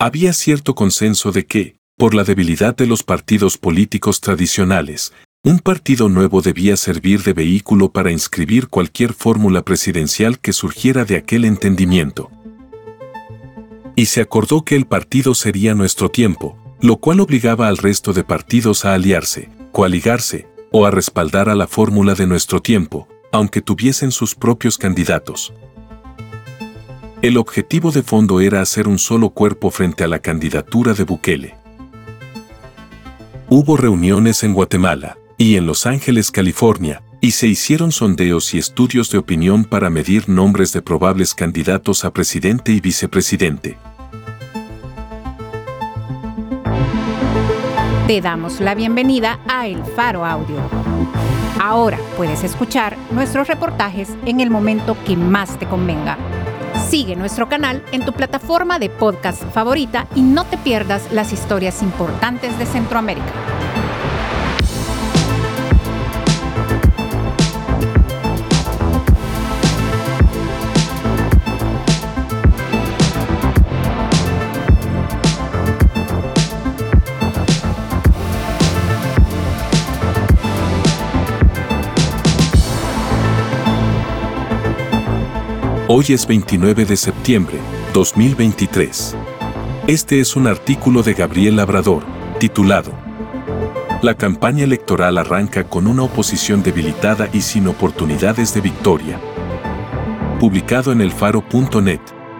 Había cierto consenso de que, por la debilidad de los partidos políticos tradicionales, un partido nuevo debía servir de vehículo para inscribir cualquier fórmula presidencial que surgiera de aquel entendimiento. Y se acordó que el partido sería Nuestro Tiempo, lo cual obligaba al resto de partidos a aliarse, coaligarse o a respaldar a la fórmula de Nuestro Tiempo, aunque tuviesen sus propios candidatos. El objetivo de fondo era hacer un solo cuerpo frente a la candidatura de Bukele. Hubo reuniones en Guatemala y en Los Ángeles, California, y se hicieron sondeos y estudios de opinión para medir nombres de probables candidatos a presidente y vicepresidente. Te damos la bienvenida a El Faro Audio. Ahora puedes escuchar nuestros reportajes en el momento que más te convenga. Sigue nuestro canal en tu plataforma de podcast favorita y no te pierdas las historias importantes de Centroamérica. Hoy es 29 de septiembre, 2023. Este es un artículo de Gabriel Labrador, titulado La campaña electoral arranca con una oposición debilitada y sin oportunidades de victoria. Publicado en elfaro.net.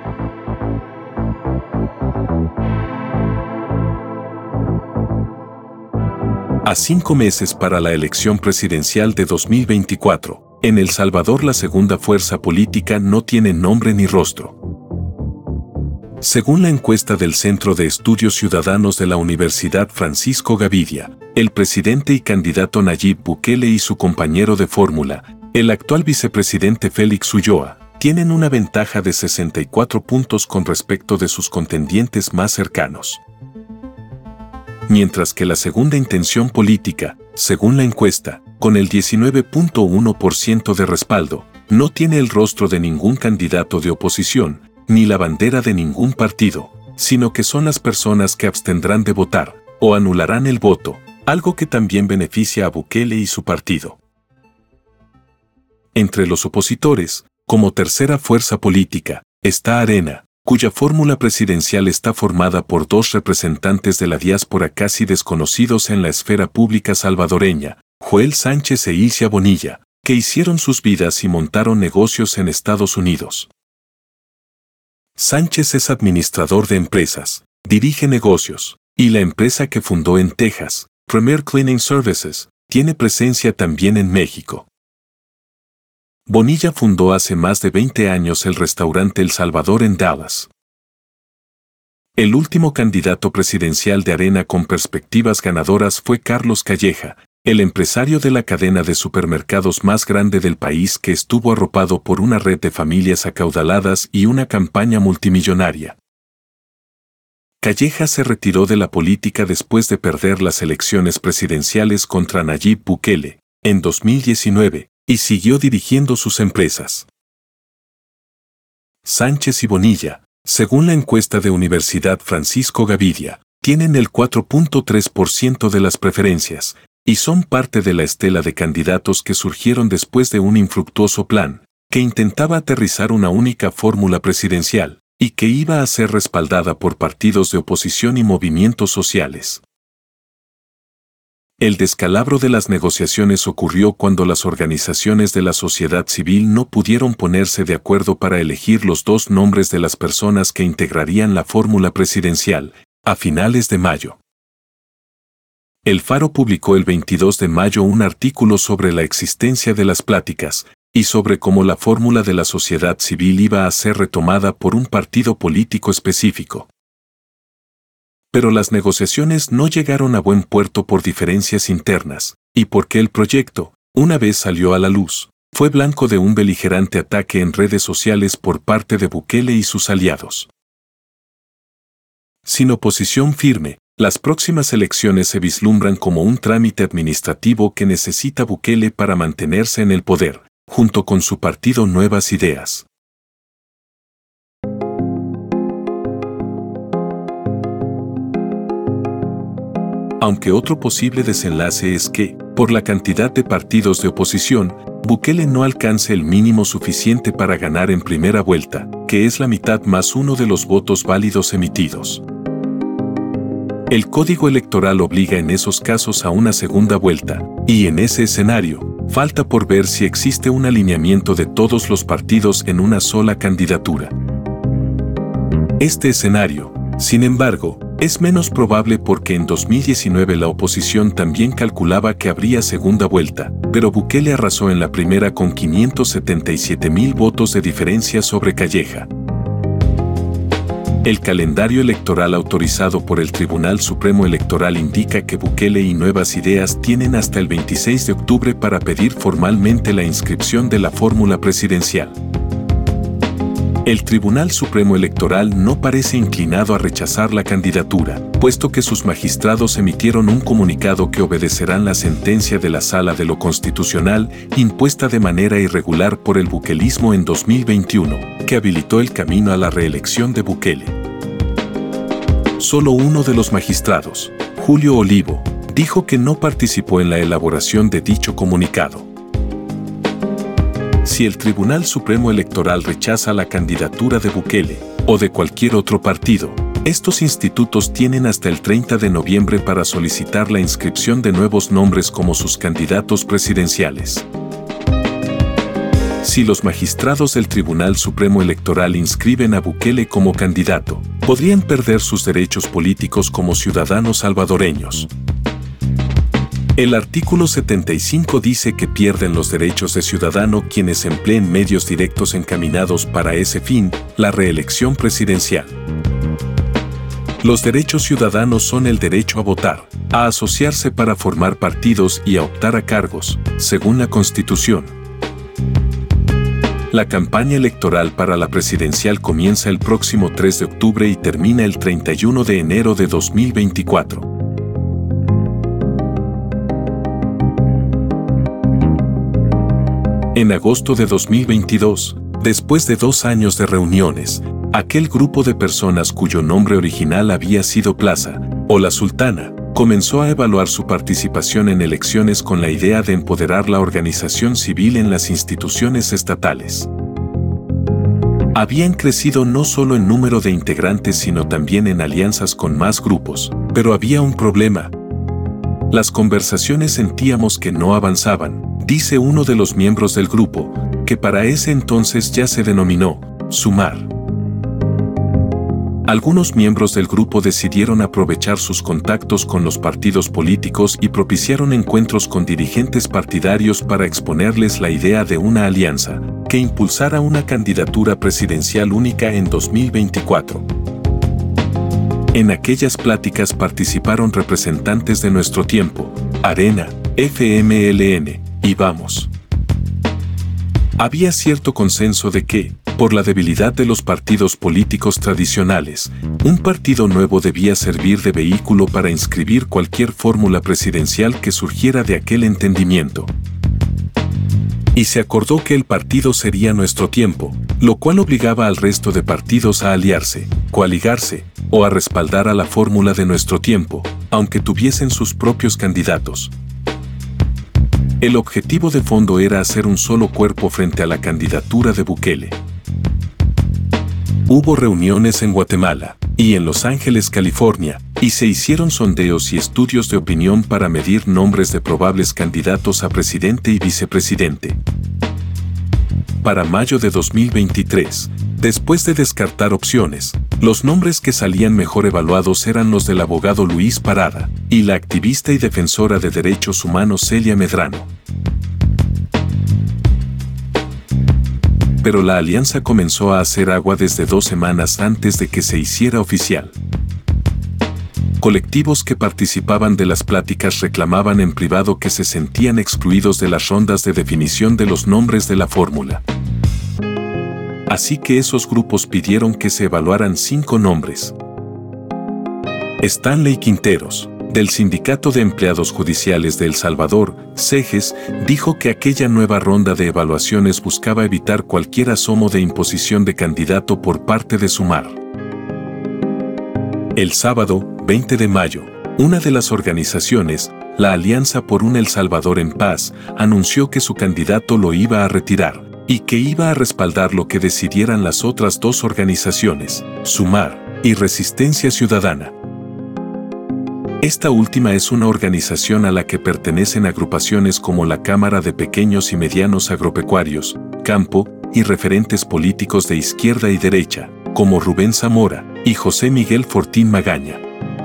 A 5 meses para la elección presidencial de 2024, en El Salvador la segunda fuerza política no tiene nombre ni rostro. Según la encuesta del Centro de Estudios Ciudadanos de la Universidad Francisco Gavidia, el presidente y candidato Nayib Bukele y su compañero de fórmula, el actual vicepresidente Félix Ulloa, tienen una ventaja de 64 puntos con respecto de sus contendientes más cercanos. Mientras que la segunda intención política, según la encuesta, con el 19.1% de respaldo, no tiene el rostro de ningún candidato de oposición, ni la bandera de ningún partido, sino que son las personas que abstendrán de votar, o anularán el voto, algo que también beneficia a Bukele y su partido. Entre los opositores, como tercera fuerza política, está Arena, cuya fórmula presidencial está formada por 2 representantes de la diáspora casi desconocidos en la esfera pública salvadoreña, Joel Sánchez e Ilcia Bonilla, que hicieron sus vidas y montaron negocios en Estados Unidos. Sánchez es administrador de empresas, dirige negocios, y la empresa que fundó en Texas, Premier Cleaning Services, tiene presencia también en México. Bonilla fundó hace más de 20 años el restaurante El Salvador en Dallas. El último candidato presidencial de Arena con perspectivas ganadoras fue Carlos Calleja, el empresario de la cadena de supermercados más grande del país que estuvo arropado por una red de familias acaudaladas y una campaña multimillonaria. Calleja se retiró de la política después de perder las elecciones presidenciales contra Nayib Bukele, en 2019, y siguió dirigiendo sus empresas. Sánchez y Bonilla, según la encuesta de Universidad Francisco Gavidia, tienen el 4.3% de las preferencias, y son parte de la estela de candidatos que surgieron después de un infructuoso plan, que intentaba aterrizar una única fórmula presidencial, y que iba a ser respaldada por partidos de oposición y movimientos sociales. El descalabro de las negociaciones ocurrió cuando las organizaciones de la sociedad civil no pudieron ponerse de acuerdo para elegir los 2 nombres de las personas que integrarían la fórmula presidencial, a finales de mayo. El Faro publicó el 22 de mayo un artículo sobre la existencia de las pláticas y sobre cómo la fórmula de la sociedad civil iba a ser retomada por un partido político específico. Pero las negociaciones no llegaron a buen puerto por diferencias internas, y porque el proyecto, una vez salió a la luz, fue blanco de un beligerante ataque en redes sociales por parte de Bukele y sus aliados. Sin oposición firme, las próximas elecciones se vislumbran como un trámite administrativo que necesita Bukele para mantenerse en el poder, junto con su partido Nuevas Ideas. Aunque otro posible desenlace es que, por la cantidad de partidos de oposición, Bukele no alcance el mínimo suficiente para ganar en primera vuelta, que es la mitad más uno de los votos válidos emitidos. El Código Electoral obliga en esos casos a una segunda vuelta, y en ese escenario, falta por ver si existe un alineamiento de todos los partidos en una sola candidatura. Este escenario, sin embargo, es menos probable porque en 2019 la oposición también calculaba que habría segunda vuelta, pero Bukele arrasó en la primera con 577,000 votos de diferencia sobre Calleja. El calendario electoral autorizado por el Tribunal Supremo Electoral indica que Bukele y Nuevas Ideas tienen hasta el 26 de octubre para pedir formalmente la inscripción de la fórmula presidencial. El Tribunal Supremo Electoral no parece inclinado a rechazar la candidatura, puesto que sus magistrados emitieron un comunicado que obedecerán la sentencia de la Sala de lo Constitucional impuesta de manera irregular por el bukelismo en 2021, que habilitó el camino a la reelección de Bukele. Solo uno de los magistrados, Julio Olivo, dijo que no participó en la elaboración de dicho comunicado. Si el Tribunal Supremo Electoral rechaza la candidatura de Bukele, o de cualquier otro partido, estos institutos tienen hasta el 30 de noviembre para solicitar la inscripción de nuevos nombres como sus candidatos presidenciales. Si los magistrados del Tribunal Supremo Electoral inscriben a Bukele como candidato, podrían perder sus derechos políticos como ciudadanos salvadoreños. El artículo 75 dice que pierden los derechos de ciudadano quienes empleen medios directos encaminados para ese fin, la reelección presidencial. Los derechos ciudadanos son el derecho a votar, a asociarse para formar partidos y a optar a cargos, según la Constitución. La campaña electoral para la presidencial comienza el próximo 3 de octubre y termina el 31 de enero de 2024. En agosto de 2022, después de 2 años de reuniones, aquel grupo de personas cuyo nombre original había sido Plaza, o La Sultana, comenzó a evaluar su participación en elecciones con la idea de empoderar la organización civil en las instituciones estatales. Habían crecido no solo en número de integrantes sino también en alianzas con más grupos, pero había un problema. Las conversaciones sentíamos que no avanzaban, dice uno de los miembros del grupo, que para ese entonces ya se denominó Sumar. Algunos miembros del grupo decidieron aprovechar sus contactos con los partidos políticos y propiciaron encuentros con dirigentes partidarios para exponerles la idea de una alianza que impulsara una candidatura presidencial única en 2024. En aquellas pláticas participaron representantes de Nuestro Tiempo, Arena, FMLN y Vamos. Había cierto consenso de que, por la debilidad de los partidos políticos tradicionales, un partido nuevo debía servir de vehículo para inscribir cualquier fórmula presidencial que surgiera de aquel entendimiento. Y se acordó que el partido sería Nuestro Tiempo, lo cual obligaba al resto de partidos a aliarse, coaligarse, o a respaldar a la fórmula de Nuestro Tiempo, aunque tuviesen sus propios candidatos. El objetivo de fondo era hacer un solo cuerpo frente a la candidatura de Bukele. Hubo reuniones en Guatemala y en Los Ángeles, California, y se hicieron sondeos y estudios de opinión para medir nombres de probables candidatos a presidente y vicepresidente. Para mayo de 2023, después de descartar opciones, los nombres que salían mejor evaluados eran los del abogado Luis Parada y la activista y defensora de derechos humanos Celia Medrano. Pero la alianza comenzó a hacer agua desde 2 semanas antes de que se hiciera oficial. Colectivos que participaban de las pláticas reclamaban en privado que se sentían excluidos de las rondas de definición de los nombres de la fórmula. Así que esos grupos pidieron que se evaluaran 5 nombres. Stanley Quinteros, del Sindicato de Empleados Judiciales de El Salvador, SEGES, dijo que aquella nueva ronda de evaluaciones buscaba evitar cualquier asomo de imposición de candidato por parte de Sumar. El sábado, 20 de mayo, Una de las organizaciones, la Alianza por un El Salvador en Paz, anunció que su candidato lo iba a retirar y que iba a respaldar lo que decidieran las otras dos organizaciones, Sumar y Resistencia Ciudadana. Esta última es una organización a la que pertenecen agrupaciones como la Cámara de Pequeños y Medianos Agropecuarios, Campo, y referentes políticos de izquierda y derecha, como Rubén Zamora y José Miguel Fortín Magaña.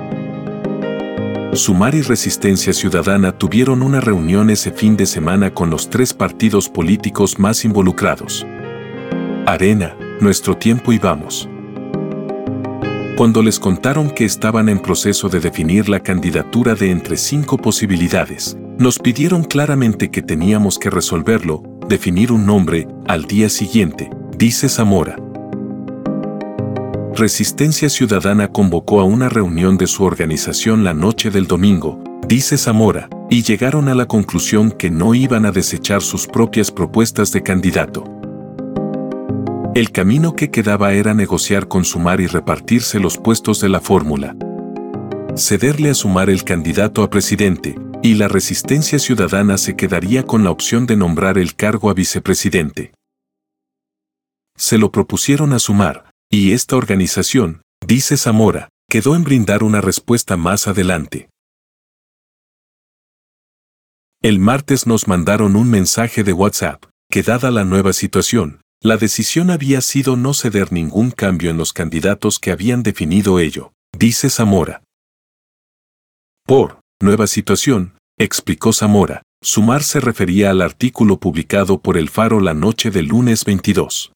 Sumar y Resistencia Ciudadana tuvieron una reunión ese fin de semana con los tres partidos políticos más involucrados. Arena, Nuestro Tiempo y Vamos. Cuando les contaron que estaban en proceso de definir la candidatura de entre 5 posibilidades, nos pidieron claramente que teníamos que resolverlo, definir un nombre, al día siguiente, dice Zamora. Resistencia Ciudadana convocó a una reunión de su organización la noche del domingo, dice Zamora, y llegaron a la conclusión que no iban a desechar sus propias propuestas de candidato. El camino que quedaba era negociar con Sumar y repartirse los puestos de la fórmula. Cederle a Sumar el candidato a presidente, y la Resistencia Ciudadana se quedaría con la opción de nombrar el cargo a vicepresidente. Se lo propusieron a Sumar, y esta organización, dice Zamora, quedó en brindar una respuesta más adelante. El martes nos mandaron un mensaje de WhatsApp, que dada la nueva situación, la decisión había sido no ceder ningún cambio en los candidatos que habían definido ello, dice Zamora. Por nueva situación, explicó Zamora, Sumar se refería al artículo publicado por El Faro la noche del lunes 22.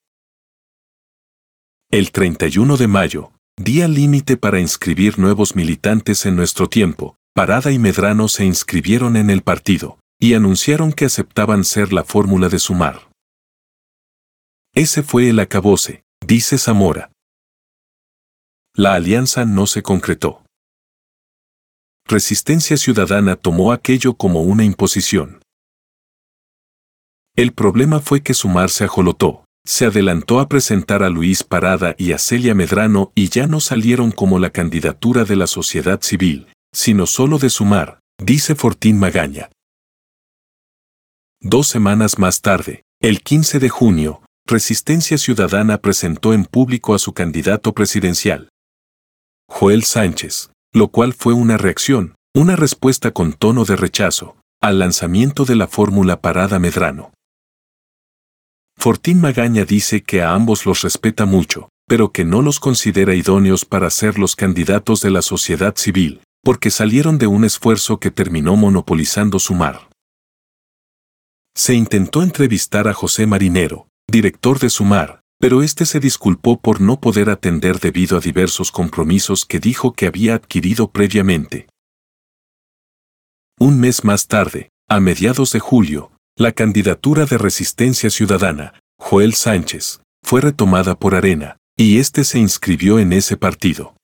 El 31 de mayo, día límite para inscribir nuevos militantes en Nuestro Tiempo, Parada y Medrano se inscribieron en el partido, y anunciaron que aceptaban ser la fórmula de Sumar. Ese fue el acabose, dice Zamora. La alianza no se concretó. Resistencia Ciudadana tomó aquello como una imposición. El problema fue que Sumar se ajolotó. Se adelantó a presentar a Luis Parada y a Celia Medrano y ya no salieron como la candidatura de la sociedad civil, sino solo de Sumar, dice Fortín Magaña. 2 semanas más tarde, el 15 de junio, Resistencia Ciudadana presentó en público a su candidato presidencial, Joel Sánchez, lo cual fue una reacción, una respuesta con tono de rechazo, al lanzamiento de la fórmula Parada Medrano. Fortín Magaña dice que a ambos los respeta mucho, pero que no los considera idóneos para ser los candidatos de la sociedad civil, porque salieron de un esfuerzo que terminó monopolizando Sumar. Se intentó entrevistar a José Marinero, director de Sumar, pero este se disculpó por no poder atender debido a diversos compromisos que dijo que había adquirido previamente. Un mes más tarde, a mediados de julio, la candidatura de Resistencia Ciudadana, Joel Sánchez, fue retomada por Arena, y este se inscribió en ese partido.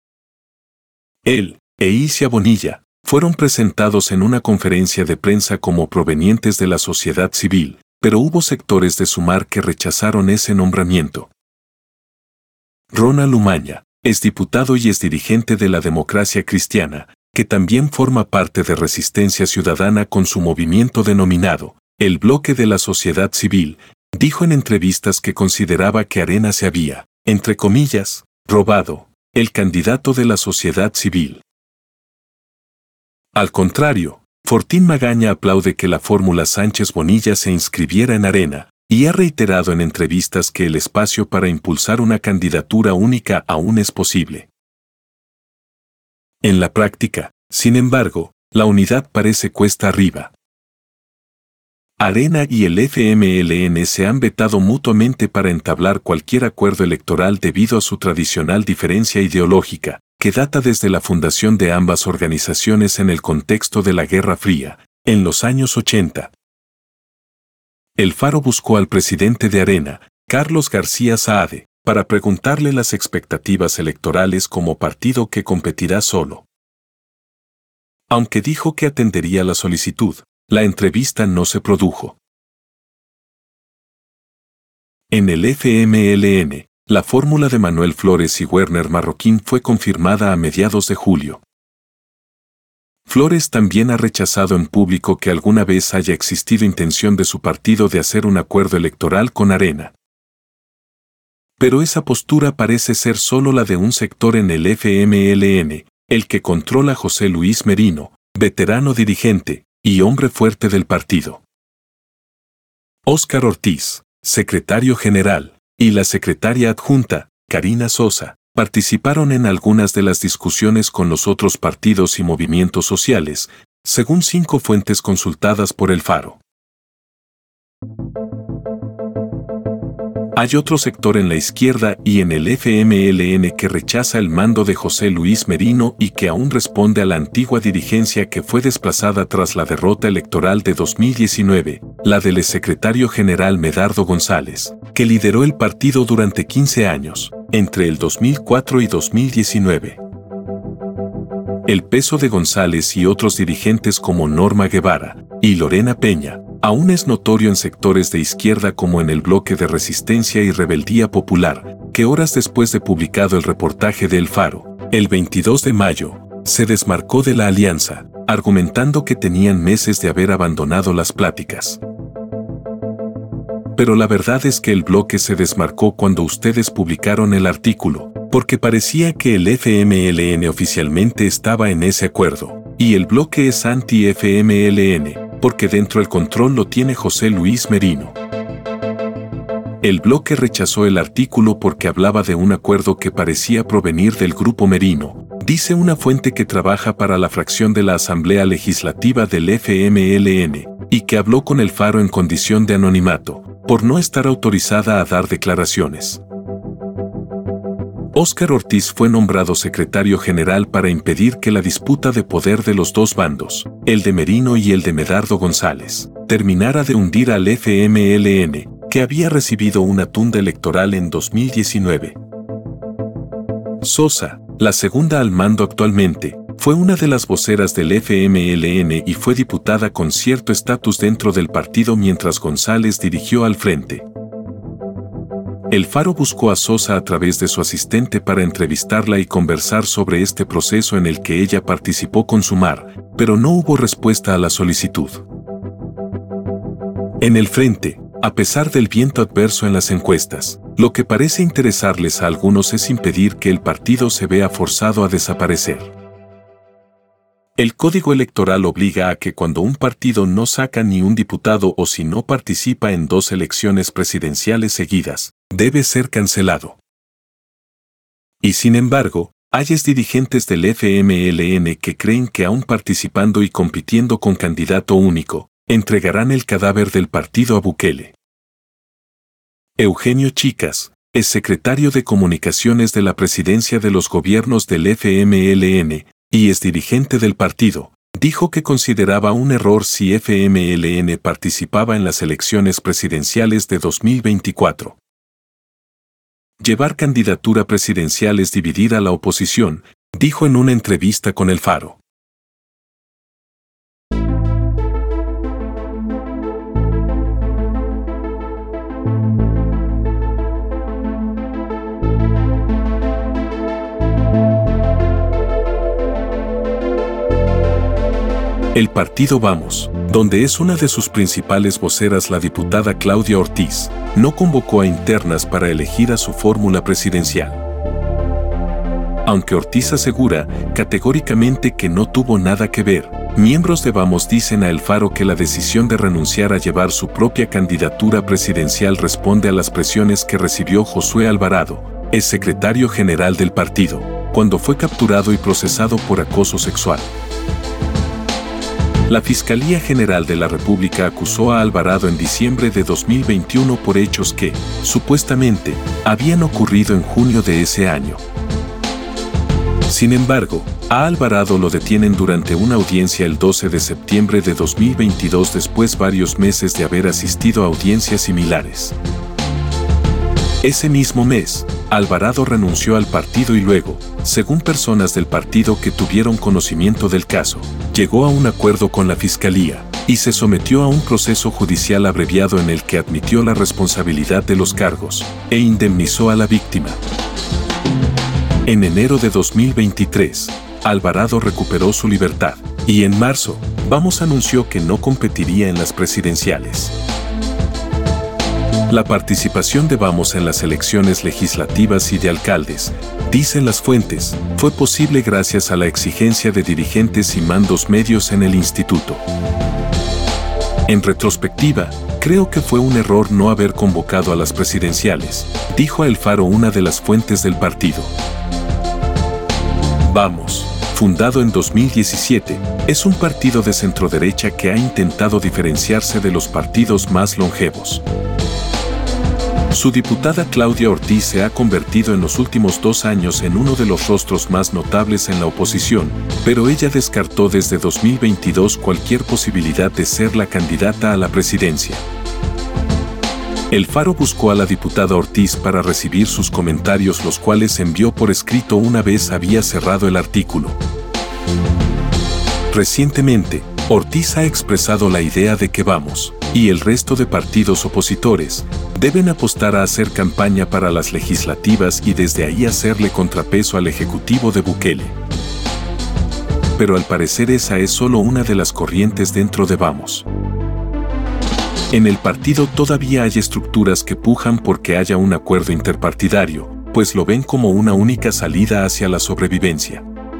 Él e Isia Bonilla fueron presentados en una conferencia de prensa como provenientes de la sociedad civil, pero hubo sectores de Sumar que rechazaron ese nombramiento. Ronald Umaña, exdiputado y exdirigente de la Democracia Cristiana, que también forma parte de Resistencia Ciudadana con su movimiento denominado el Bloque de la Sociedad Civil, dijo en entrevistas que consideraba que Arena se había, entre comillas, robado el candidato de la sociedad civil. Al contrario, Fortín Magaña aplaude que la fórmula Sánchez Bonilla se inscribiera en Arena, y ha reiterado en entrevistas que el espacio para impulsar una candidatura única aún es posible. En la práctica, sin embargo, la unidad parece cuesta arriba. Arena y el FMLN se han vetado mutuamente para entablar cualquier acuerdo electoral debido a su tradicional diferencia ideológica, que data desde la fundación de ambas organizaciones en el contexto de la Guerra Fría, en los años 80. El Faro buscó al presidente de Arena, Carlos García Saade, para preguntarle las expectativas electorales como partido que competirá solo. Aunque dijo que atendería la solicitud, la entrevista no se produjo. En el FMLN, la fórmula de Manuel Flores y Werner Marroquín fue confirmada a mediados de julio. Flores también ha rechazado en público que alguna vez haya existido intención de su partido de hacer un acuerdo electoral con Arena. Pero esa postura parece ser solo la de un sector en el FMLN, el que controla José Luis Merino, veterano dirigente y hombre fuerte del partido. Óscar Ortiz, secretario general, y la secretaria adjunta, Karina Sosa, participaron en algunas de las discusiones con los otros partidos y movimientos sociales, según 5 fuentes consultadas por El Faro. Hay otro sector en la izquierda y en el FMLN que rechaza el mando de José Luis Merino y que aún responde a la antigua dirigencia que fue desplazada tras la derrota electoral de 2019, la del exsecretario general Medardo González, que lideró el partido durante 15 años, entre el 2004 y 2019. El peso de González y otros dirigentes como Norma Guevara y Lorena Peña aún es notorio en sectores de izquierda como en el bloque de Resistencia y Rebeldía Popular, que horas después de publicado el reportaje de El Faro, el 22 de mayo, se desmarcó de la alianza, argumentando que tenían meses de haber abandonado las pláticas. Pero la verdad es que el bloque se desmarcó cuando ustedes publicaron el artículo, porque parecía que el FMLN oficialmente estaba en ese acuerdo, y el bloque es anti-FMLN, porque dentro el control lo tiene José Luis Merino. El bloque rechazó el artículo porque hablaba de un acuerdo que parecía provenir del Grupo Merino, dice una fuente que trabaja para la fracción de la Asamblea Legislativa del FMLN, y que habló con El Faro en condición de anonimato, por no estar autorizada a dar declaraciones. Óscar Ortiz fue nombrado secretario general para impedir que la disputa de poder de los dos bandos, el de Merino y el de Medardo González, terminara de hundir al FMLN, que había recibido una tunda electoral en 2019. Sosa, la segunda al mando actualmente, fue una de las voceras del FMLN y fue diputada con cierto estatus dentro del partido mientras González dirigió al frente. El Faro buscó a Sosa a través de su asistente para entrevistarla y conversar sobre este proceso en el que ella participó con Sumar, pero no hubo respuesta a la solicitud. En el frente, a pesar del viento adverso en las encuestas, lo que parece interesarles a algunos es impedir que el partido se vea forzado a desaparecer. El Código Electoral obliga a que cuando un partido no saca ni un diputado o si no participa en 2 elecciones presidenciales seguidas, debe ser cancelado. Y sin embargo, hay dirigentes del FMLN que creen que aún participando y compitiendo con candidato único, entregarán el cadáver del partido a Bukele. Eugenio Chicas, exsecretario de Comunicaciones de la Presidencia de los Gobiernos del FMLN, y es dirigente del partido, dijo que consideraba un error si FMLN participaba en las elecciones presidenciales de 2024. Llevar candidatura presidencial es dividir a la oposición, dijo en una entrevista con El Faro. El partido Vamos, donde es una de sus principales voceras la diputada Claudia Ortiz, no convocó a internas para elegir a su fórmula presidencial. Aunque Ortiz asegura categóricamente que no tuvo nada que ver, miembros de Vamos dicen a El Faro que la decisión de renunciar a llevar su propia candidatura presidencial responde a las presiones que recibió Josué Alvarado, exsecretario general del partido, cuando fue capturado y procesado por acoso sexual. La Fiscalía General de la República acusó a Alvarado en diciembre de 2021 por hechos que, supuestamente, habían ocurrido en junio de ese año. Sin embargo, a Alvarado lo detienen durante una audiencia el 12 de septiembre de 2022 después varios meses de haber asistido a audiencias similares. Ese mismo mes, Alvarado renunció al partido y luego, según personas del partido que tuvieron conocimiento del caso, llegó a un acuerdo con la Fiscalía y se sometió a un proceso judicial abreviado en el que admitió la responsabilidad de los cargos e indemnizó a la víctima. En enero de 2023, Alvarado recuperó su libertad, Y en marzo, Vamos anunció que no competiría en las presidenciales. La participación de Vamos en las elecciones legislativas y de alcaldes, dicen las fuentes, fue posible gracias a la exigencia de dirigentes y mandos medios en el instituto. En retrospectiva, creo que fue un error no haber convocado a las presidenciales, dijo a El Faro una de las fuentes del partido. Vamos, fundado en 2017, es un partido de centroderecha que ha intentado diferenciarse de los partidos más longevos. Su diputada Claudia Ortiz se ha convertido en los últimos 2 años en uno de los rostros más notables en la oposición, pero ella descartó desde 2022 cualquier posibilidad de ser la candidata a la presidencia. El Faro buscó a la diputada Ortiz para recibir sus comentarios, los cuales envió por escrito una vez había cerrado el artículo. Recientemente, Ortiz ha expresado la idea de que Vamos, y el resto de partidos opositores, deben apostar a hacer campaña para las legislativas y desde ahí hacerle contrapeso al ejecutivo de Bukele. Pero al parecer esa es solo una de las corrientes dentro de Vamos. En el partido todavía hay estructuras que pujan porque haya un acuerdo interpartidario, pues lo ven como una única salida hacia la sobrevivencia.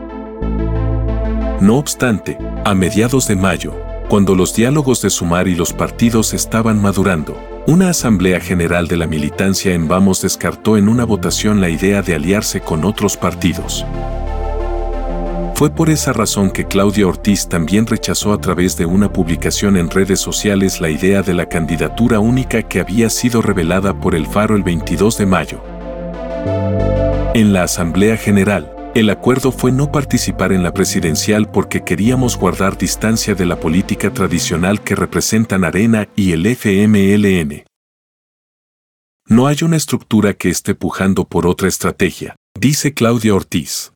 No obstante, a mediados de mayo, cuando los diálogos de Sumar y los partidos estaban madurando, una asamblea general de la militancia en Vamos descartó en una votación la idea de aliarse con otros partidos. Fue por esa razón que Claudia Ortiz también rechazó a través de una publicación en redes sociales la idea de la candidatura única que había sido revelada por El Faro el 22 de mayo. En la Asamblea General, el acuerdo fue no participar en la presidencial porque queríamos guardar distancia de la política tradicional que representan Arena y el FMLN. No hay una estructura que esté pujando por otra estrategia, dice Claudia Ortiz.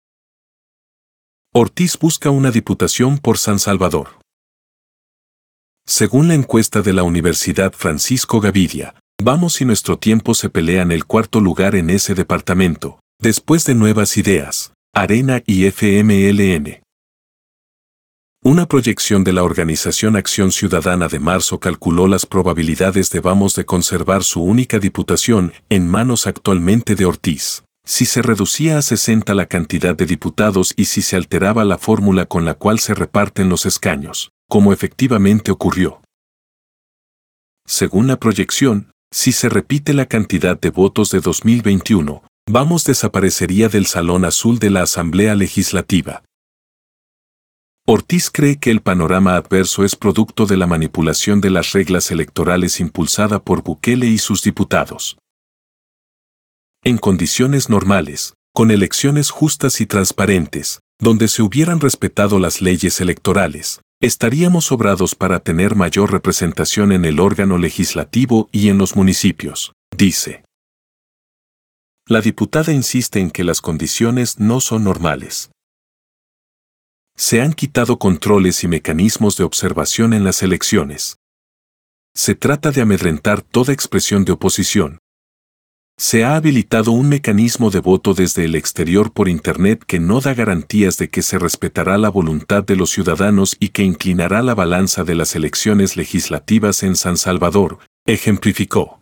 Ortiz busca una diputación por San Salvador. Según la encuesta de la Universidad Francisco Gavidia, Vamos y Nuestro Tiempo se pelean el 4º lugar en ese departamento, después de Nuevas Ideas, Arena y FMLN. Una proyección de la organización Acción Ciudadana de marzo calculó las probabilidades de Vamos de conservar su única diputación en manos actualmente de Ortiz, si se reducía a 60 la cantidad de diputados y si se alteraba la fórmula con la cual se reparten los escaños, como efectivamente ocurrió. Según la proyección, si se repite la cantidad de votos de 2021, Vamos desaparecería del Salón Azul de la Asamblea Legislativa. Ortiz cree que el panorama adverso es producto de la manipulación de las reglas electorales impulsada por Bukele y sus diputados. En condiciones normales, con elecciones justas y transparentes, donde se hubieran respetado las leyes electorales, estaríamos sobrados para tener mayor representación en el órgano legislativo y en los municipios, dice. La diputada insiste en que las condiciones no son normales. Se han quitado controles y mecanismos de observación en las elecciones. Se trata de amedrentar toda expresión de oposición. Se ha habilitado un mecanismo de voto desde el exterior por Internet que no da garantías de que se respetará la voluntad de los ciudadanos y que inclinará la balanza de las elecciones legislativas en San Salvador, ejemplificó.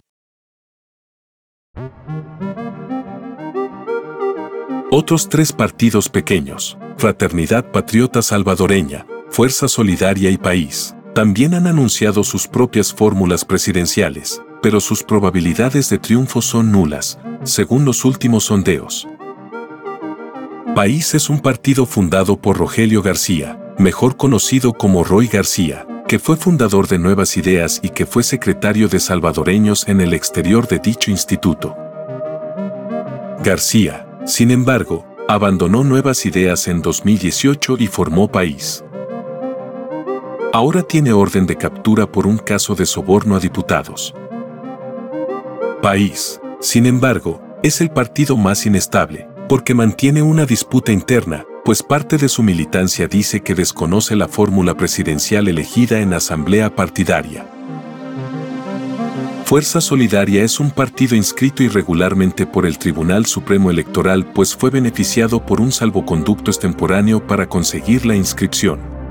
Otros 3 partidos pequeños, Fraternidad Patriota Salvadoreña, Fuerza Solidaria y País, también han anunciado sus propias fórmulas presidenciales, pero sus probabilidades de triunfo son nulas, según los últimos sondeos. País es un partido fundado por Rogelio García, mejor conocido como Roy García, que fue fundador de Nuevas Ideas y que fue secretario de salvadoreños en el exterior de dicho instituto. García, sin embargo, abandonó Nuevas Ideas en 2018 y formó País. Ahora tiene orden de captura por un caso de soborno a diputados. País, sin embargo, es el partido más inestable, porque mantiene una disputa interna, pues parte de su militancia dice que desconoce la fórmula presidencial elegida en asamblea partidaria. Fuerza Solidaria es un partido inscrito irregularmente por el Tribunal Supremo Electoral, pues fue beneficiado por un salvoconducto extemporáneo para conseguir la inscripción.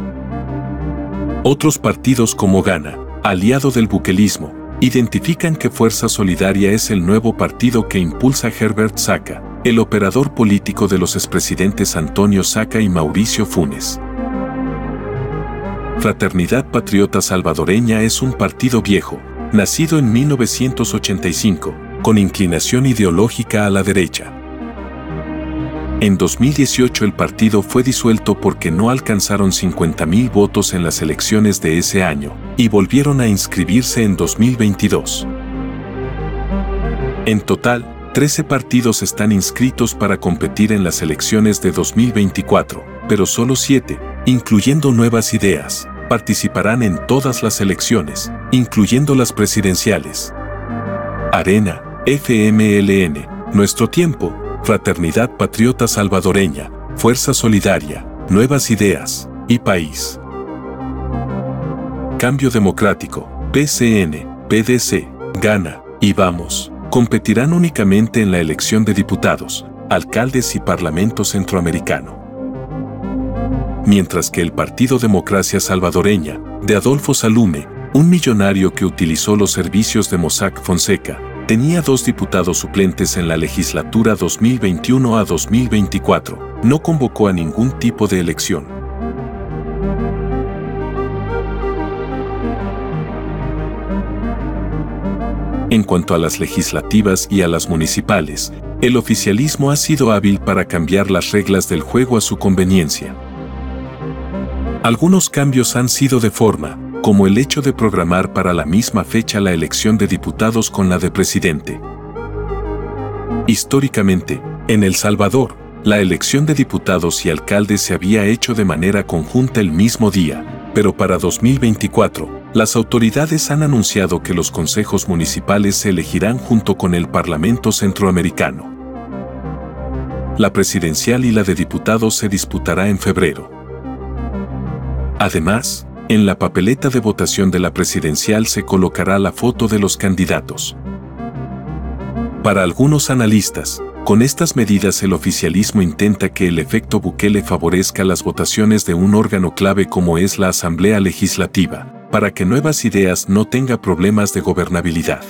Otros partidos como Gana, aliado del bukelismo, identifican que Fuerza Solidaria es el nuevo partido que impulsa Herbert Saca, el operador político de los expresidentes Antonio Saca y Mauricio Funes. Fraternidad Patriota Salvadoreña es un partido viejo, nacido en 1985, con inclinación ideológica a la derecha. En 2018 el partido fue disuelto porque no alcanzaron 50.000 votos en las elecciones de ese año, y volvieron a inscribirse en 2022. En total, 13 partidos están inscritos para competir en las elecciones de 2024, pero solo 7, incluyendo Nuevas Ideas, participarán en todas las elecciones, incluyendo las presidenciales. Arena, FMLN, Nuestro Tiempo, Fraternidad Patriota Salvadoreña, Fuerza Solidaria, Nuevas Ideas y País. Cambio Democrático, PCN, PDC, Gana y Vamos, competirán únicamente en la elección de diputados, alcaldes y Parlamento Centroamericano. Mientras que el Partido Democracia Salvadoreña, de Adolfo Salume, un millonario que utilizó los servicios de Mossack Fonseca, tenía 2 diputados suplentes en la legislatura 2021 a 2024, no convocó a ningún tipo de elección. En cuanto a las legislativas y a las municipales, el oficialismo ha sido hábil para cambiar las reglas del juego a su conveniencia. Algunos cambios han sido de forma, como el hecho de programar para la misma fecha la elección de diputados con la de presidente. Históricamente, en El Salvador, la elección de diputados y alcaldes se había hecho de manera conjunta el mismo día, pero para 2024, las autoridades han anunciado que los consejos municipales se elegirán junto con el Parlamento Centroamericano. La presidencial y la de diputados se disputará en febrero. Además, en la papeleta de votación de la presidencial se colocará la foto de los candidatos. Para algunos analistas, con estas medidas el oficialismo intenta que el efecto Bukele favorezca las votaciones de un órgano clave como es la Asamblea Legislativa, para que Nuevas Ideas no tenga problemas de gobernabilidad.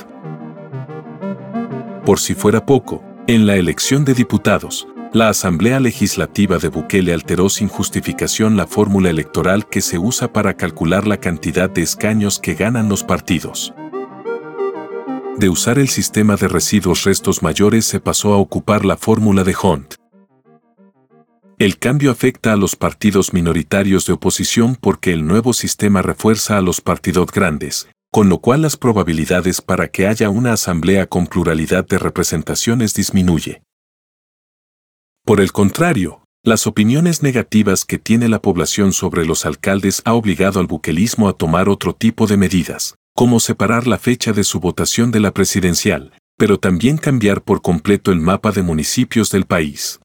Por si fuera poco, en la elección de diputados, la Asamblea Legislativa de Bukele alteró sin justificación la fórmula electoral que se usa para calcular la cantidad de escaños que ganan los partidos. De usar el sistema de residuos restos mayores se pasó a ocupar la fórmula de Hunt. El cambio afecta a los partidos minoritarios de oposición porque el nuevo sistema refuerza a los partidos grandes, con lo cual las probabilidades para que haya una asamblea con pluralidad de representaciones disminuye. Por el contrario, las opiniones negativas que tiene la población sobre los alcaldes ha obligado al bukelismo a tomar otro tipo de medidas, como separar la fecha de su votación de la presidencial, pero también cambiar por completo el mapa de municipios del país.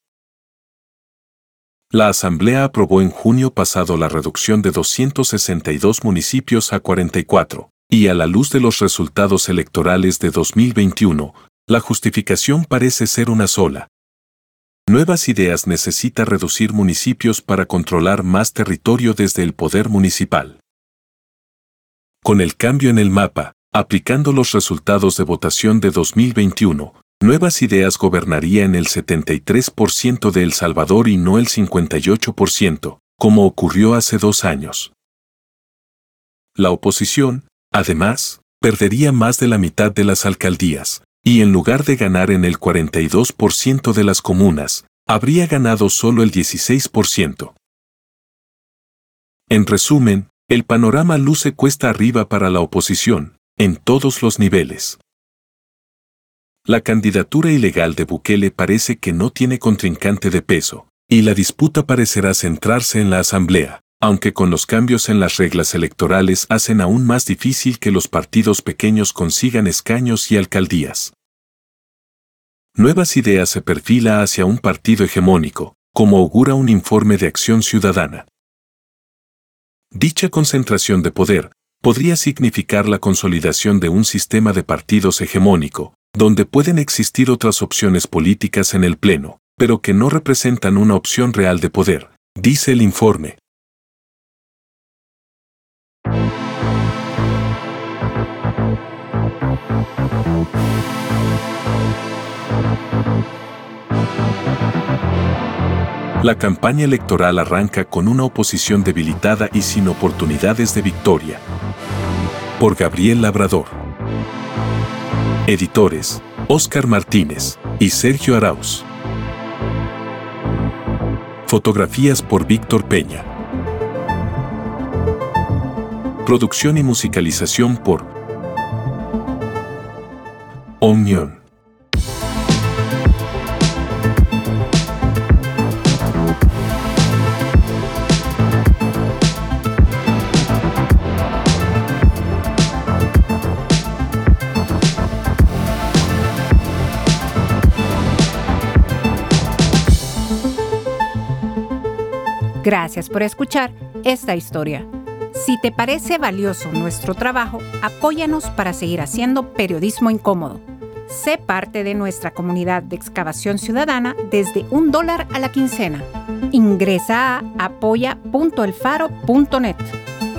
La Asamblea aprobó en junio pasado la reducción de 262 municipios a 44, y a la luz de los resultados electorales de 2021, la justificación parece ser una sola. Nuevas Ideas necesita reducir municipios para controlar más territorio desde el poder municipal. Con el cambio en el mapa, aplicando los resultados de votación de 2021, Nuevas Ideas gobernaría en el 73% de El Salvador y no el 58%, como ocurrió hace 2 años. La oposición, además, perdería más de la mitad de las alcaldías, y en lugar de ganar en el 42% de las comunas, habría ganado solo el 16%. En resumen, el panorama luce cuesta arriba para la oposición, en todos los niveles. La candidatura ilegal de Bukele parece que no tiene contrincante de peso, y la disputa parecerá centrarse en la Asamblea, aunque con los cambios en las reglas electorales hacen aún más difícil que los partidos pequeños consigan escaños y alcaldías. Nuevas Ideas se perfila hacia un partido hegemónico, como augura un informe de Acción Ciudadana. Dicha concentración de poder podría significar la consolidación de un sistema de partidos hegemónico, donde pueden existir otras opciones políticas en el Pleno, pero que no representan una opción real de poder, dice el informe. La campaña electoral arranca con una oposición debilitada y sin oportunidades de victoria. Por Gabriel Labrador. Editores: Óscar Martínez y Sergio Arauz. Fotografías por Víctor Peña. Producción y musicalización por Omnium. Gracias por escuchar esta historia. Si te parece valioso nuestro trabajo, apóyanos para seguir haciendo periodismo incómodo. Sé parte de nuestra comunidad de excavación ciudadana desde $1 a la quincena. Ingresa a apoya.elfaro.net.